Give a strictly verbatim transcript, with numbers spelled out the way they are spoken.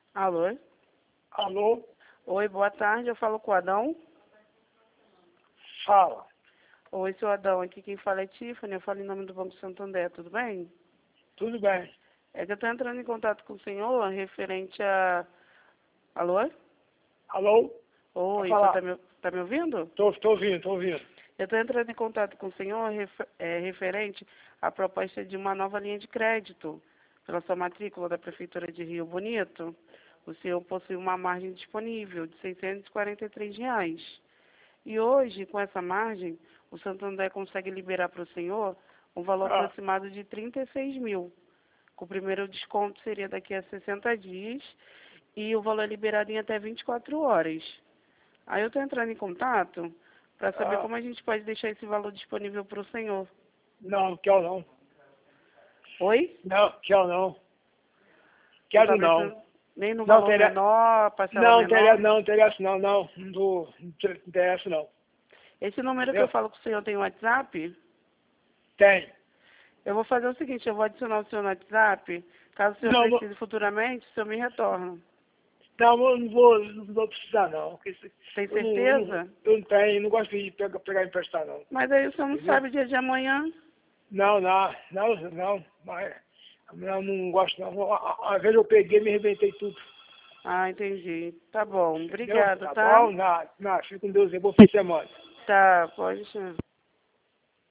Alô? Alô? Oi, boa tarde. Eu falo com o Adão. Fala. Oi, seu Adão. Aqui quem fala é Tiffany. Eu falo em nome do Banco Santander. Tudo bem? Tudo bem. É que eu estou entrando em contato com o senhor referente a... Alô? Alô? Oi, Pode o senhor falar. tá me, tá me ouvindo? Tô, tô ouvindo, tô ouvindo. Eu estou entrando em contato com o senhor refer, é, referente à proposta de uma nova linha de crédito pela sua matrícula da Prefeitura de Rio Bonito. O senhor possui uma margem disponível de seiscentos e quarenta e três reais. E hoje, com essa margem, o Santander consegue liberar para o senhor um valor Ah, aproximado de trinta e seis mil. O primeiro desconto seria daqui a sessenta dias e o valor é liberado em até vinte e quatro horas. Aí eu estou entrando em contato para saber ah, como a gente pode deixar esse valor disponível para o senhor. não, quero não. Oi? Não, quero não. Não está Quero não. pensando nem no Não, valor teria, menor, parcela não, teria, menor? não, interessa não, não. Não, tô- não te- interessa não. Esse número que eu Entendeu? falo com o senhor tem WhatsApp? Tem. Eu vou fazer o seguinte, eu vou adicionar o senhor no WhatsApp. Caso o senhor Não, não, precise futuramente, o senhor me retorna. não, eu não vou, não vou precisar não. Porque se- Tem Eu não, eu não, certeza? eu não tenho, não gosto de pegar, pegar e emprestar não. Mas aí o senhor não Entendeu? sabe o dia de amanhã. Não, não, não, não, mas não, não gosto não. Às vezes eu peguei e me arrebentei tudo. Ah, entendi. Tá bom. Entendeu? Obrigado, Tá tá? bom? Não, não, fica com Deus aí. Bom fim de semana. Tá, pode chamar.